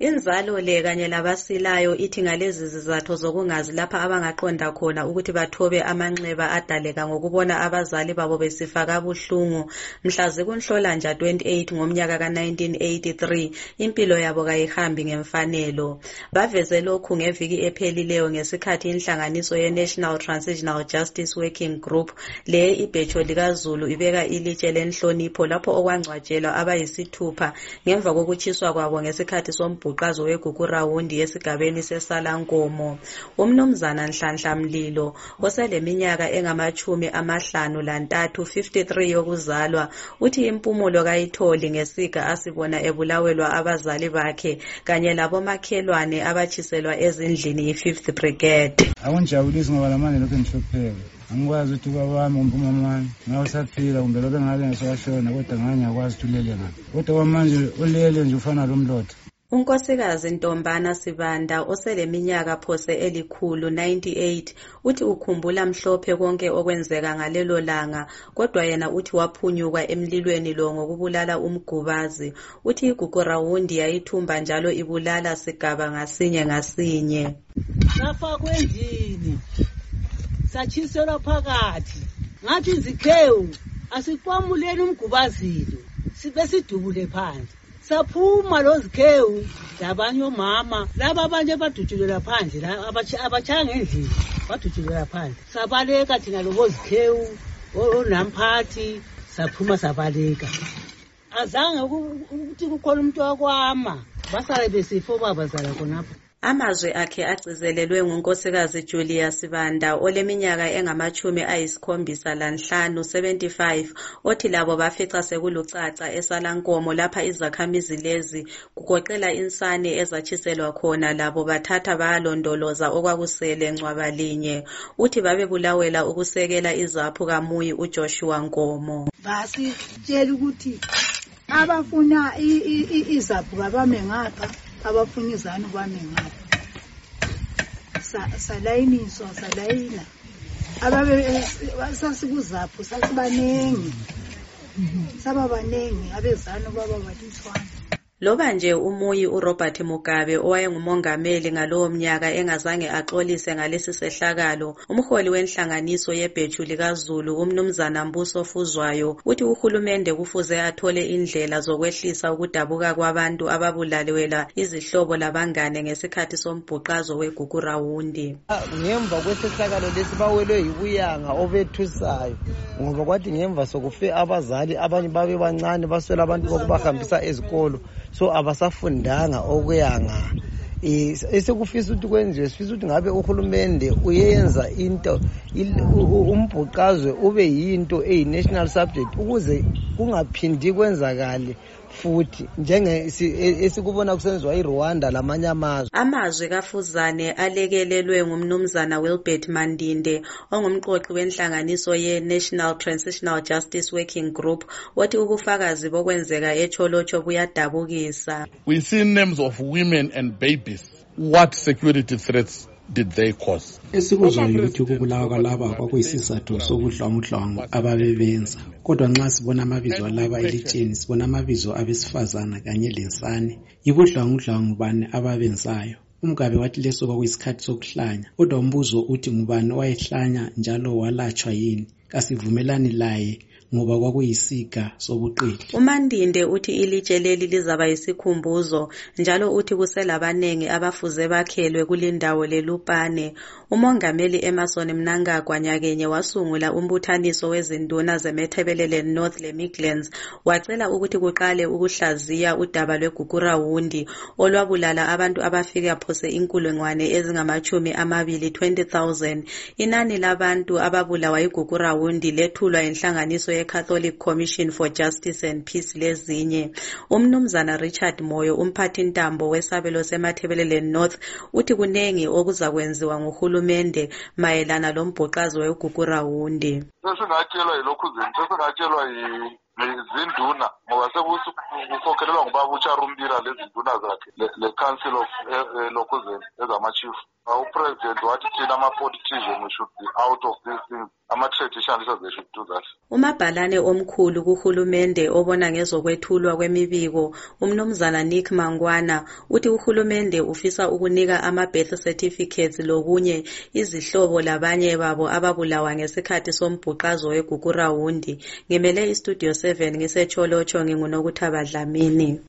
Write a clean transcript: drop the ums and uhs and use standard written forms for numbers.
Inzalo le kanye labasilayo ithi ngalezi zizathu zokungazi lapha abangaqonda khona ukuthi bathobe amanxeba adaleka ngokubona abazali babo besifa kabuhlungu mhla zikunhlolanja 28 ngomnyaka ka1983 impilo yabo kayihambi ngemfanelo. Baveze lokhu ngeviki ephelileyo ngesikhathi inhlanganiso ye-National Transitional Justice Working Group le ibhecho likaZulu ibeka ilitshe lenhlonipho lapho okwangcwatshelwa abayisithupha ngemva kokutshiswa kwabo ngesikhathi sombhuqazo weGugurawundi esigabeni seSalankomo. Umnumzana Nhlanhla Mlilo oseleminyaka engama53 53 yokuzalwa uthi impumulo kayitholi ngesiga asibona ebulawelwa abazali bakhe kanye labomakhelwane abatshiselwa ezindlini yi5th Brigade. Awunjabulisi ngoba lamanje lokho ngihlupheka. Angikwazi ukuthi kwabami umpumamani ngawusaphila kumbe lobe ngabe ngisashona kodwa ngangiyakwazi ulele ngapha. Kodwa manje ulele nje ufana lomlotha. Unkosikazi Ntombana Sibanda oseleminyaka phose elikhulu 98 uthi ukhumbula mhlophe konke okwenzeka ngalelo langa kodwa yena uthi waphunyuka emlilweni lo ngokubulala umgubazi. Uthi iGugurawundi yayithumba njalo ibulala sigaba ngasinye. Safa kwendini satshiselwa phakathi ngathi izikhewu asikwamuleni umgubazilo sibe sidubule phandle. Saphuma lozikhewu labanye omama laba abanye badutshulela phandle la abachanga endlini badutshulela phandle. Sabaleka thina lobozikhewu onamphathi saphuma sabaleka. Azange ukuthi kukhona umuntu wakwama basale besifo babazala khonapho. Amazwi akhe agcizelelwe ngunkosikazi Julia Sibanda oleminyaka engama75 75 othi labo bafica sekulucaca eSalankomo lapha izakhamizi lezi kugoqela insane ezatshiselwa khona labo bathatha bayalondoloza okwakusele ngcwabalinye. Uthi babebulawela ukusekela izaphu kaMuyi uJoshua Nkomo. Basitshela ukuthi abafuna izaphu kabame ngapha abafuna izanu bame ngapha. Salayiniswa salayina ababe sasikuzapho sasibanengi sababanengi abezanu baba balithwana. Loba nje uMuyi uRobert Mugabe owayengumongameli ngalowo mnyaka engazange axolise ngalesi sehlakalo, umholi wenhlanganiso yebheju likaZulu umnumzana Mbuso Fuzwayo uthi uhulumende kufuze athole indlela zokwehlisa ukudabuka kwabantu ababulaliwela izihlobo labangane ngesikhathi sombhuqazo weGugurawundi. Ngemva kwesehlakalo lesi bawelwe yibuyanga obethusayo ngoba kwathi ngemva sokufe abazali abanye babe bancane baswela abantu bokubahambisa ezikolo. So abasafundanga okuyanga esekufisa ukuthi kwenziwe sifisa ukuthi ngabe uhulumende uyenza into umbhuqazwe ube yinto national subject ukuze kungaphindi kwenzakale futhi njenge esikubona kusenziwa eRwanda lamanye amazwe. Amazwi kaFuzane alekelelwe ngumnumzana Wilbert Mandinde ongumqoqi wenhlanganiso ye-National Transitional Justice Working Group othi ubufakazi bokwenzeka eCholocho buyadabukisa. We see names of women and babies. What security threats did they cause? Esikuzwayo ukuthi ukubulawa kwalaba kwakuyisizathu sobudlwangudlwangu ababebenza. Kodwa nxa sibona amabizo alaba elitsheni sibona amabizo abesifazana kanye lensane. Yibudlwangudlwangu bani ababenzayo. Umgabe wathi leso kwakuyisikhathi sokuhlanya. Kodwa umbuzo uthi ngubani wayehlanya njalo walatshwa yini? Kasivumelani laye ngoba kwakuyisiga sobuqili. uMandinde uthi ilitshe leli lizaba yisikhumbuzo njalo uthi kuselabanengi abafuze bakhelwe kulindawo leLupane. Umongameli Emmerson Mnangagwa nyakenye wasungula umbuthaniso wezinduna zeMatabeleland North leMidlands wacela ukuthi kuqale ukuhlaziya udaba lweGugurawundi olwabulala abantu abafika phose inkulungwane ezingama20,000. Inani labantu ababulawa iGugurawundi lethulwa inhlanganiso Catholic Commission for Justice and Peace lezinye. Umnumzana Richard Moyo umphathi ntambo wesabelo seMatabeleland North uthi kunengi okuzakwenziwa nguhulumende mayelana lombhuqazo weGugurawundi. Sesingatshelwa yilokhu sesingatshelwa izinduna ngoba sekukhokelelwa ngubaba uCharumbira lezinduna zakhe le-council of lokuzeni ezama-chief. Upresident wathi thina ama-politician we should be out of these things. Ama-traditionalists they should do that. Umabhalane omkhulu kuhulumende obona ngezokwethulwa kwemibiko umnumzana Nick Mangwana uthi uhulumende ufisa ukunika ama-birth certificates lokunye izihlobo labanye babo ababulawa ngesikhathi sombhuqazo weGugurawundi. Ngimele iStudio 7 ngiseCholocho nginguNokuthaba Dlamini.